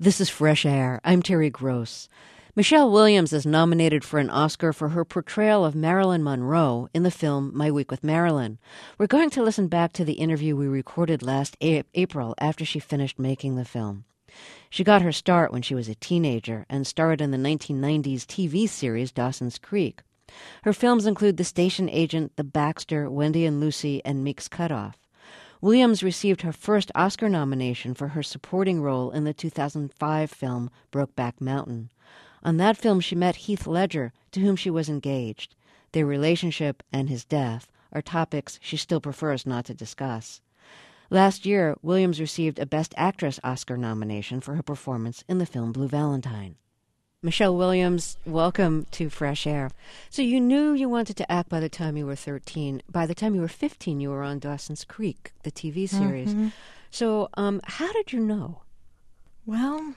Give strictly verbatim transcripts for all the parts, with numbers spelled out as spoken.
This is Fresh Air. I'm Terry Gross. Michelle Williams is nominated for an Oscar for her portrayal of Marilyn Monroe in the film My Week with Marilyn. We're going to listen back to the interview we recorded last a- April after she finished making the film. She got her start when she was a teenager and starred in the nineteen nineties T V series Dawson's Creek. Her films include The Station Agent, The Baxter, Wendy and Lucy, and Meek's Cutoff. Williams received her first Oscar nomination for her supporting role in the two thousand five film Brokeback Mountain. On that film, she met Heath Ledger, to whom she was engaged. Their relationship and his death are topics she still prefers not to discuss. Last year, Williams received a Best Actress Oscar nomination for her performance in the film Blue Valentine. Michelle Williams, welcome to Fresh Air. So you knew you wanted to act by the time you were thirteen. By the time you were fifteen, you were on Dawson's Creek, the T V series. Mm-hmm. So um, how did you know? Well,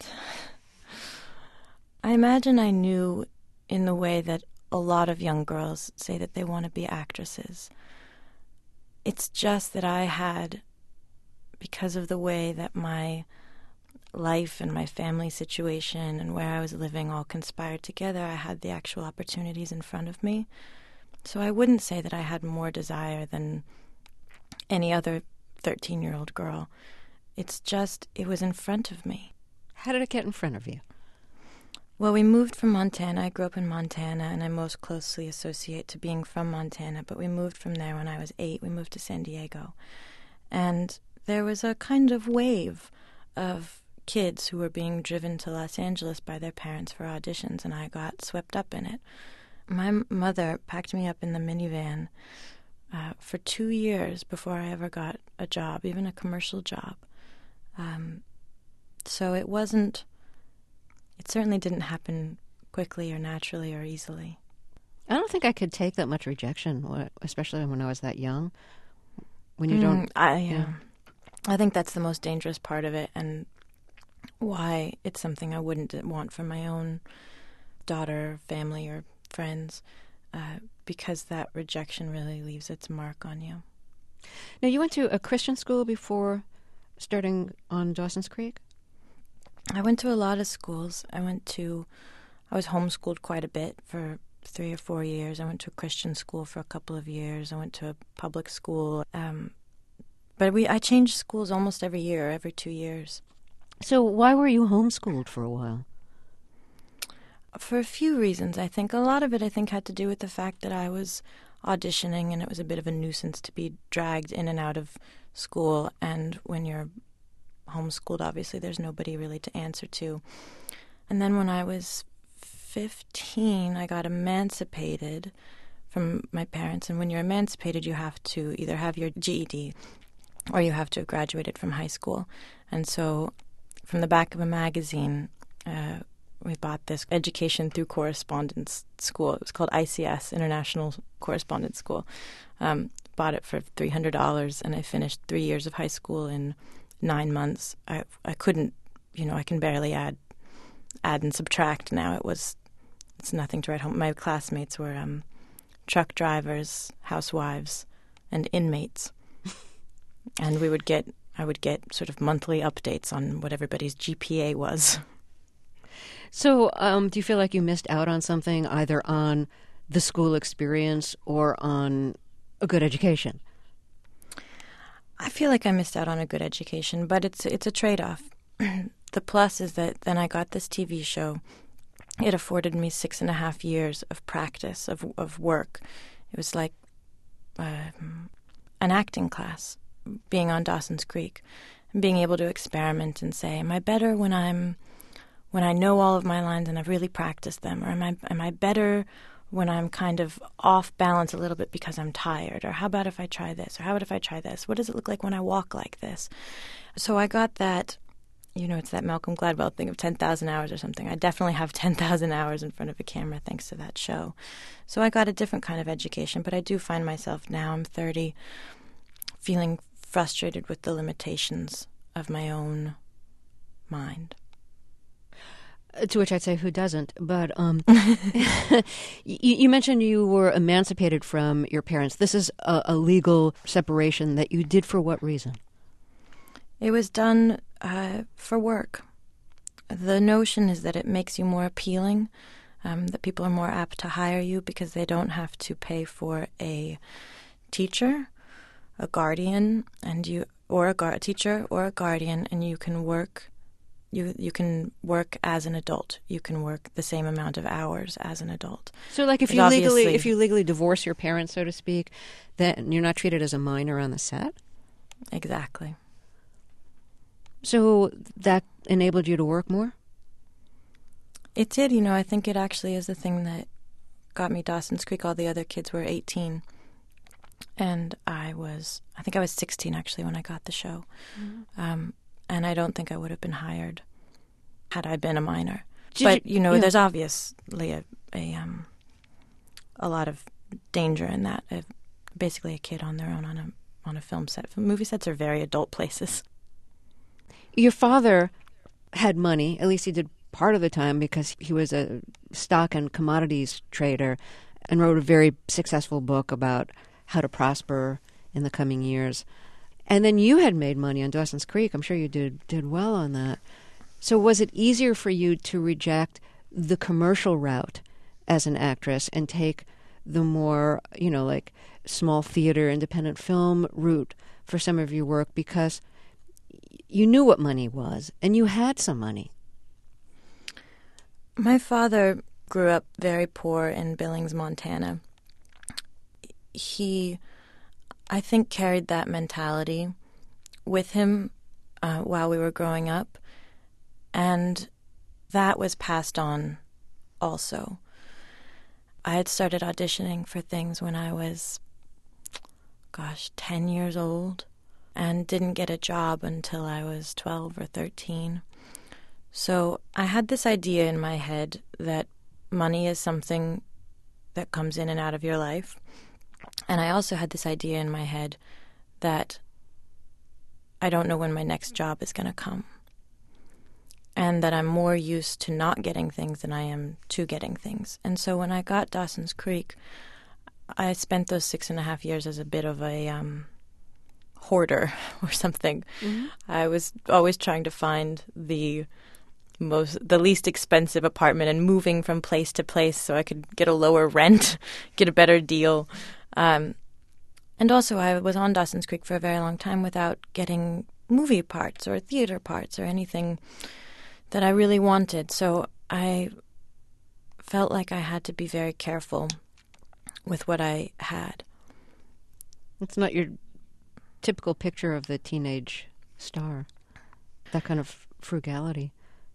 I imagine I knew in the way that a lot of young girls say that they want to be actresses. It's just that I had, because of the way that my life and my family situation and where I was living all conspired together, I had the actual opportunities in front of me. So I wouldn't say that I had more desire than any other thirteen-year-old girl. It's just, it was in front of me. How did it get in front of you? Well, we moved from Montana. I grew up in Montana, and I most closely associate to being from Montana, but we moved from there when I was eight. We moved to San Diego. And there was a kind of wave of kids who were being driven to Los Angeles by their parents for auditions, and I got swept up in it. My m- mother packed me up in the minivan uh, for two years before I ever got a job, even a commercial job. Um, so it wasn't, it certainly didn't happen quickly or naturally or easily. I don't think I could take that much rejection, especially when I was that young. When you mm, don't... I, yeah. yeah. I think that's the most dangerous part of it, and why it's something I wouldn't want for my own daughter, family, or friends, uh, because that rejection really leaves its mark on you. Now, you went to a Christian school before starting on Dawson's Creek? I went to a lot of schools. I went to, I was homeschooled quite a bit for three or four years. I went to a Christian school for a couple of years. I went to a public school. Um, but we, I changed schools almost every year, every two years. So why were you homeschooled for a while? For a few reasons, I think. A lot of it, I think, had to do with the fact that I was auditioning, and it was a bit of a nuisance to be dragged in and out of school. And when you're homeschooled, obviously, there's nobody really to answer to. And then when I was fifteen, I got emancipated from my parents. And when you're emancipated, you have to either have your G E D or you have to have graduated from high school. And so from the back of a magazine, uh, we bought this education through correspondence school. It was called I C S, International Correspondence School. Um, bought it for three hundred dollars, and I finished three years of high school in nine months. I I couldn't, you know, I can barely add add and subtract now. It was, it's nothing to write home. My classmates were um, truck drivers, housewives, and inmates. And we would get, I would get sort of monthly updates on what everybody's G P A was. So um, do you feel like you missed out on something, either on the school experience or on a good education? I feel like I missed out on a good education, but it's it's a trade-off. The plus is that then I got this T V show. It afforded me six and a half years of practice, of of work. It was like uh, an acting class, being on Dawson's Creek, and being able to experiment and say, am I better when I'm when I know all of my lines and I've really practiced them, or am I am I better when I'm kind of off balance a little bit because I'm tired? Or how about if I try this? Or how about if I try this? What does it look like when I walk like this? So I got that, you know, it's that Malcolm Gladwell thing of ten thousand hours or something. I definitely have ten thousand hours in front of a camera thanks to that show. So I got a different kind of education, but I do find myself now, I'm thirty, feeling frustrated with the limitations of my own mind. To which I'd say, who doesn't? But um, you, you mentioned you were emancipated from your parents. This is a, a legal separation that you did for what reason? It was done uh, for work. The notion is that it makes you more appealing, um, that people are more apt to hire you because they don't have to pay for a teacher, a guardian, and you or a, gar- a teacher or a guardian, and you can work. You you can work as an adult. You can work the same amount of hours as an adult. So, like, if But you legally obviously- if you legally divorce your parents, so to speak, then you're not treated as a minor on the set. Exactly. So that enabled you to work more? It did. You know, I think it actually is the thing that got me Dawson's Creek. All the other kids were eighteen, and I was I think I was sixteen actually when I got the show. Mm-hmm. Um, and I don't think I would have been hired had I been a minor. Did but you, you know, yeah. there's obviously a a, um, a lot of danger in that. Uh, basically, a kid on their own on a on a film set. Movie sets are very adult places. Your father had money, at least he did part of the time, because he was a stock and commodities trader and wrote a very successful book about how to prosper in the coming years. And then you had made money on Dawson's Creek. I'm sure you did did well on that. So was it easier for you to reject the commercial route as an actress and take the more, you know, like small theater, independent film route for some of your work because you knew what money was and you had some money? My father grew up very poor in Billings, Montana. He, I think, carried that mentality with him uh, while we were growing up, and that was passed on also. I had started auditioning for things when I was, gosh, ten years old, and didn't get a job until I was twelve or thirteen. So I had this idea in my head that money is something that comes in and out of your life. And I also had this idea in my head that I don't know when my next job is going to come. And that I'm more used to not getting things than I am to getting things. And so when I got Dawson's Creek, I spent those six and a half years as a bit of a um, hoarder or something. Mm-hmm. I was always trying to find the most, the least expensive apartment and moving from place to place so I could get a lower rent, get a better deal. Um, and also I was on Dawson's Creek for a very long time without getting movie parts or theater parts or anything that I really wanted. So I felt like I had to be very careful with what I had. It's not your typical picture of the teenage star, that kind of frugality.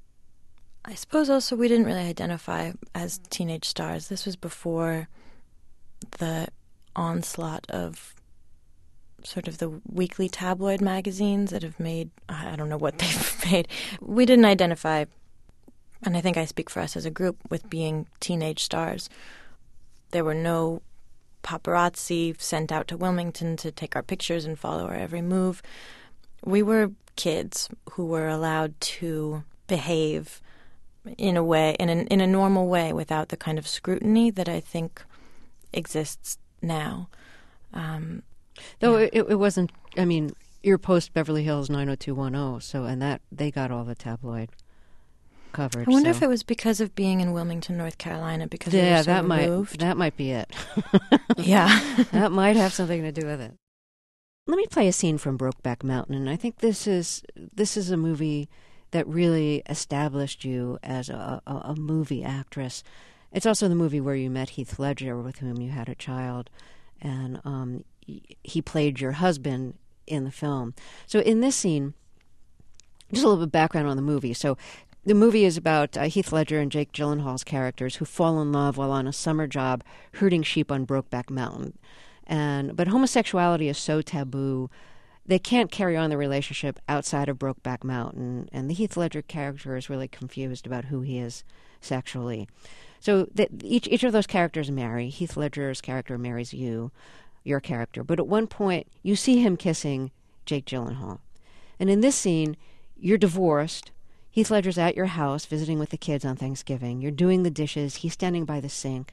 I suppose also we didn't really identify as teenage stars. This was before the onslaught of sort of the weekly tabloid magazines that have made, I don't know what they've made. We didn't identify, and I think I speak for us as a group, with being teenage stars. There were no paparazzi sent out to Wilmington to take our pictures and follow our every move. We were kids who were allowed to behave in a way, in a, in a normal way, without the kind of scrutiny that I think exists now. Um, Though yeah. it, it wasn't, I mean, you're post Beverly Hills nine oh two one oh, so, and that, they got all the tabloid coverage. I wonder so. if it was because of being in Wilmington, North Carolina, because we yeah, were so that removed. might, that might be it. Yeah. That might have something to do with it. Let me play a scene from Brokeback Mountain, and I think this is, this is a movie that really established you as a, a, a movie actress. It's also the movie where you met Heath Ledger, with whom you had a child, and um, he played your husband in the film. So in this scene, just a little bit of background on the movie. So the movie is about uh, Heath Ledger and Jake Gyllenhaal's characters who fall in love while on a summer job herding sheep on Brokeback Mountain. And but homosexuality is so taboo, they can't carry on the relationship outside of Brokeback Mountain, and the Heath Ledger character is really confused about who he is sexually. So the, each each of those characters marry. Heath Ledger's character marries you, your character. But at one point, you see him kissing Jake Gyllenhaal. And in this scene, you're divorced. Heath Ledger's at your house visiting with the kids on Thanksgiving. You're doing the dishes. He's standing by the sink.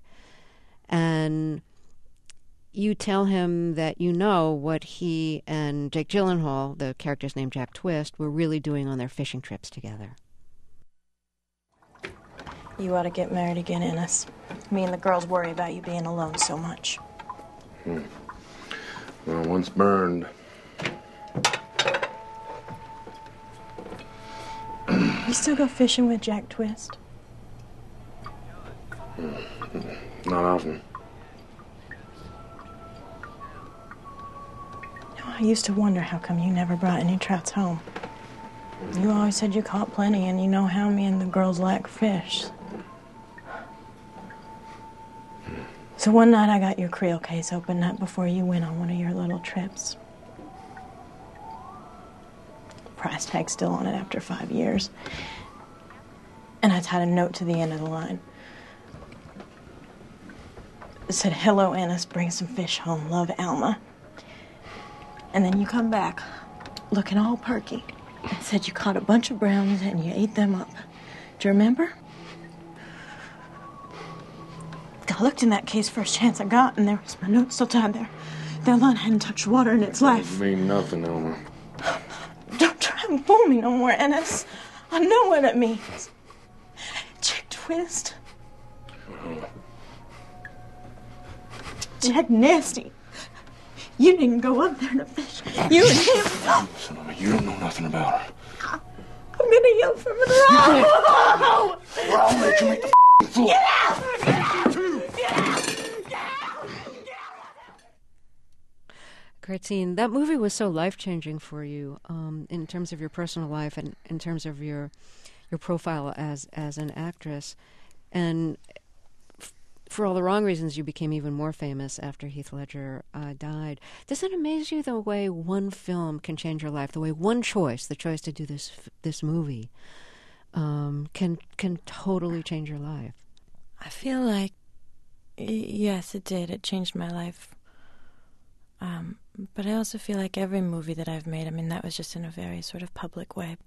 And you tell him that you know what he and Jake Gyllenhaal, the character's named Jack Twist, were really doing on their fishing trips together. You ought to get married again, Ennis. Me and the girls worry about you being alone so much. Hmm. Well, once burned. You still go fishing with Jack Twist? Mm-hmm. Not often. I used to wonder how come you never brought any trouts home. You always said you caught plenty, and you know how me and the girls like fish. So one night I got your creel case open up before you went on one of your little trips. Price tag still on it after five years. And I tied a note to the end of the line. It said, "Hello, Ennis, bring some fish home, love, Alma." And then you come back looking all perky and said you caught a bunch of brownies and you ate them up. Do you remember? I looked in that case first chance I got, and there was my note still tied there. That line hadn't touched water in its life. Doesn't mean nothing, Elmer. Don't try and fool me no more, Ennis. I know what it means. Jack Twist. Uh-huh. Jack Nasty. You didn't go up there to fish. You and him. Listen to me, you don't know nothing about her. I'm gonna yell from the road. Or I'll make you make the f***ing floor. Get out! Get out! Get out! Get out! Get out! Great scene. That movie was so life-changing for you, um, in terms of your personal life and in terms of your your profile as as an actress. And f- for all the wrong reasons, you became even more famous after Heath Ledger uh, died. Does it amaze you the way one film can change your life? The way one choice, the choice to do this this movie, um, can can totally change your life? I feel like, yes, it did. It changed my life. Um, but I also feel like every movie that I've made, I mean, that was just in a very sort of public way.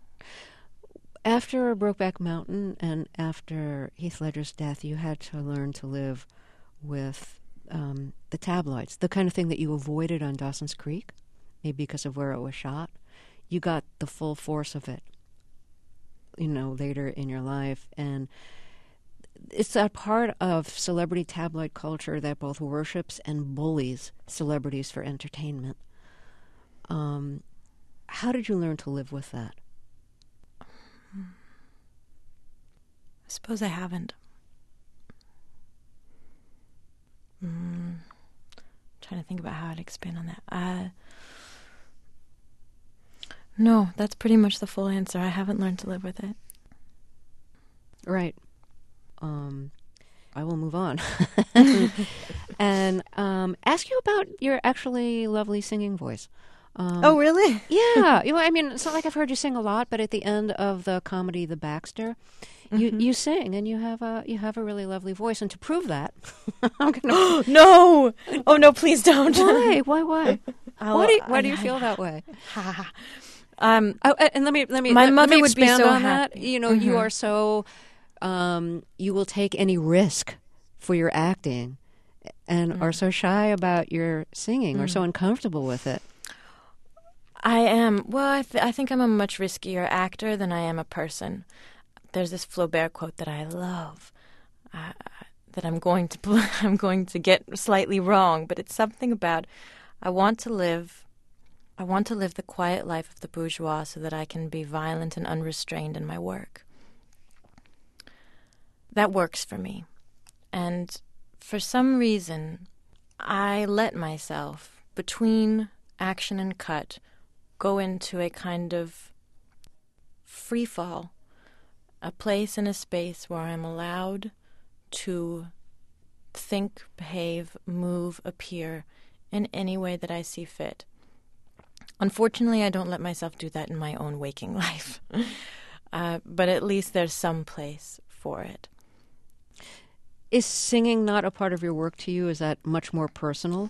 After Brokeback Mountain and after Heath Ledger's death, you had to learn to live with um, the tabloids, the kind of thing that you avoided on Dawson's Creek, maybe because of where it was shot. You got the full force of it, you know, later in your life. And it's that part of celebrity tabloid culture that both worships and bullies celebrities for entertainment. Um, how did you learn to live with that? I suppose I haven't. Mm, trying to think about how I'd expand on that. Uh, no, that's pretty much the full answer. I haven't learned to live with it. Right. Um, I will move on and um, ask you about your actually lovely singing voice. Um, oh, really? Yeah. You know, I mean, it's not like I've heard you sing a lot, but at the end of the comedy The Baxter, you, mm-hmm. you sing, and you have a you have a really lovely voice. And to prove that, I'm gonna no, oh no, please don't. Why? Why? Why? Why do you, why do you feel that way? um, oh, and let me let me my let, mother let me would expand be so on happy. that. You know, mm-hmm. you are so um, you will take any risk for your acting, and mm-hmm. are so shy about your singing, mm-hmm. or so uncomfortable with it. I am. Well, I, th- I think I'm a much riskier actor than I am a person. There's this Flaubert quote that I love, uh, that I'm going to pl- I'm going to get slightly wrong, but it's something about I want to live, I want to live the quiet life of the bourgeois so that I can be violent and unrestrained in my work. That works for me, and for some reason, I let myself between action and cut go into a kind of free fall, a place and a space where I'm allowed to think, behave, move, appear in any way that I see fit. Unfortunately, I don't let myself do that in my own waking life, uh, but at least there's some place for it. Is singing not a part of your work to you? Is that much more personal?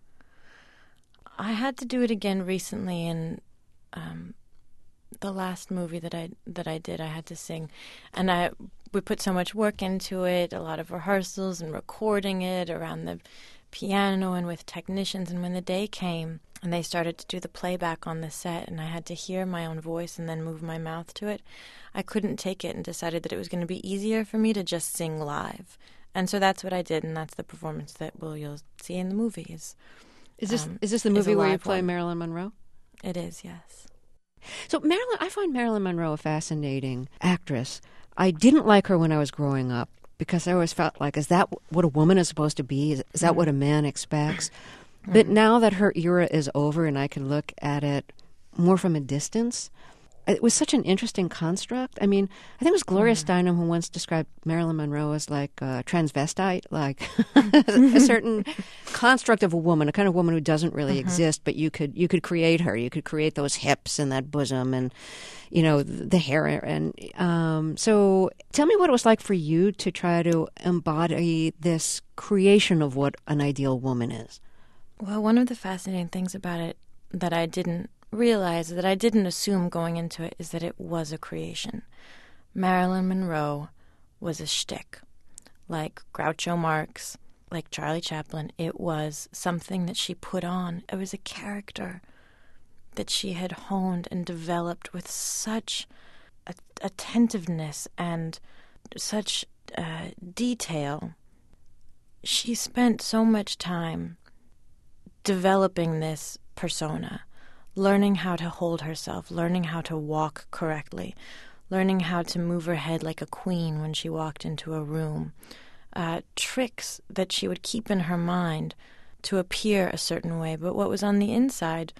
I had to do it again recently in um, the last movie that I that I did. I had to sing, and I we put so much work into it, a lot of rehearsals and recording it around the piano and with technicians. And when the day came, and they started to do the playback on the set, and I had to hear my own voice and then move my mouth to it, I couldn't take it and decided that it was going to be easier for me to just sing live. And so that's what I did, and that's the performance that well, you'll see in the movies. Is this um, is this the movie where you live play one. Marilyn Monroe? It is, yes. So Marilyn, I find Marilyn Monroe a fascinating actress. I didn't like her when I was growing up because I always felt like, is that what a woman is supposed to be? Is, is that mm-hmm. what a man expects? Mm-hmm. But now that her era is over and I can look at it more from a distance, it was such an interesting construct. I mean, I think it was Gloria mm-hmm. Steinem who once described Marilyn Monroe as like a transvestite, like a certain construct of a woman, a kind of woman who doesn't really mm-hmm. exist, but you could you could create her. You could create those hips and that bosom and, you know, the hair. And um, so tell me what it was like for you to try to embody this creation of what an ideal woman is. Well, one of the fascinating things about it that I didn't realize, that I didn't assume going into it, is that it was a creation. Marilyn Monroe was a shtick. Like Groucho Marx, like Charlie Chaplin, it was something that she put on. It was a character that she had honed and developed with such a- attentiveness and such uh, detail. She spent so much time developing this persona, learning how to hold herself, learning how to walk correctly, learning how to move her head like a queen when she walked into a room, uh, tricks that she would keep in her mind to appear a certain way. But what was on the inside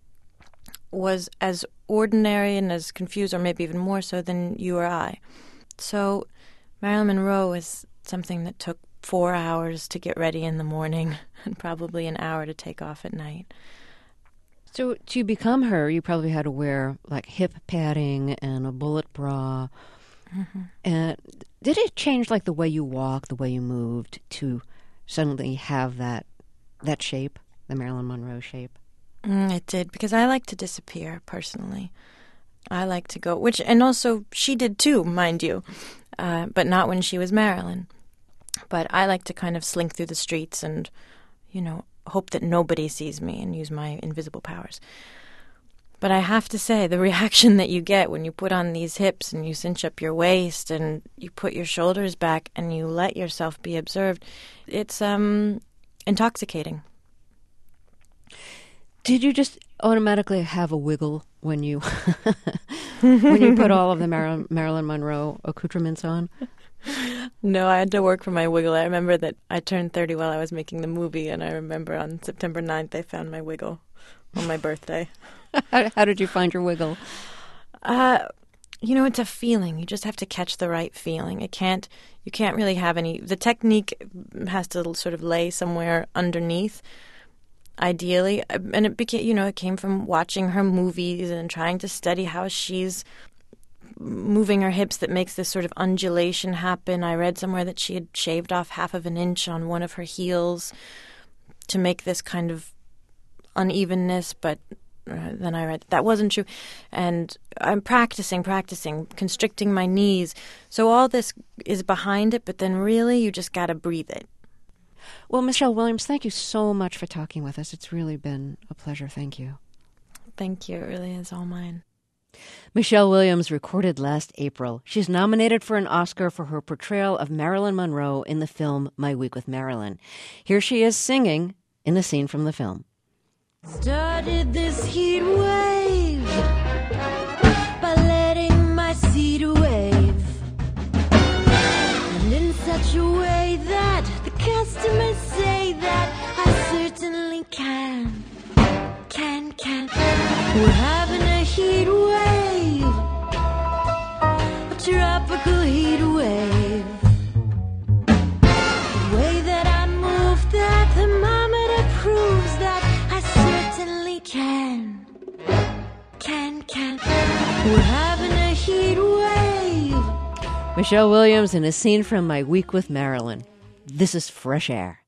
was as ordinary and as confused, or maybe even more so, than you or I. So Marilyn Monroe is something that took four hours to get ready in the morning and probably an hour to take off at night. So to become her, you probably had to wear like hip padding and a bullet bra. Mm-hmm. And did it change like the way you walk, the way you moved to suddenly have that that shape, the Marilyn Monroe shape? Mm, it did, because I like to disappear personally. I like to go, which, and also she did too, mind you, uh, but not when she was Marilyn. But I like to kind of slink through the streets and, you know, hope that nobody sees me and use my invisible powers. But I have to say, the reaction that you get when you put on these hips and you cinch up your waist and you put your shoulders back and you let yourself be observed, it's um intoxicating. Did you just automatically have a wiggle when you when you put all of the Mar- Marilyn Monroe accoutrements on? No, I had to work for my wiggle. I remember that I turned thirty while I was making the movie, and I remember on September ninth I found my wiggle on my birthday. how, how did you find your wiggle? Uh, you know, it's a feeling. You just have to catch the right feeling. It can't. You can't really have any. The technique has to sort of lay somewhere underneath, ideally. And it became, you know, it came from watching her movies and trying to study how she's moving her hips that makes this sort of undulation happen. I read somewhere that she had shaved off half of an inch on one of her heels to make this kind of unevenness, but uh, then I read that, that wasn't true. And I'm practicing, practicing, constricting my knees. So all this is behind it, but then really you just got to breathe it. Well, Michelle Williams, thank you so much for talking with us. It's really been a pleasure. Thank you. Thank you. It really is all mine. Michelle Williams recorded last April. She's nominated for an Oscar for her portrayal of Marilyn Monroe in the film My Week with Marilyn. Here she is singing in a scene from the film. Started this heat wave by letting my seed wave, and in such a way that the customers say that I certainly can, can, can. We're having a heat wave, a tropical heat wave. The way that I move, that thermometer proves that I certainly can, can, can. We're having a heat wave. Michelle Williams in a scene from My Week with Marilyn. This is Fresh Air.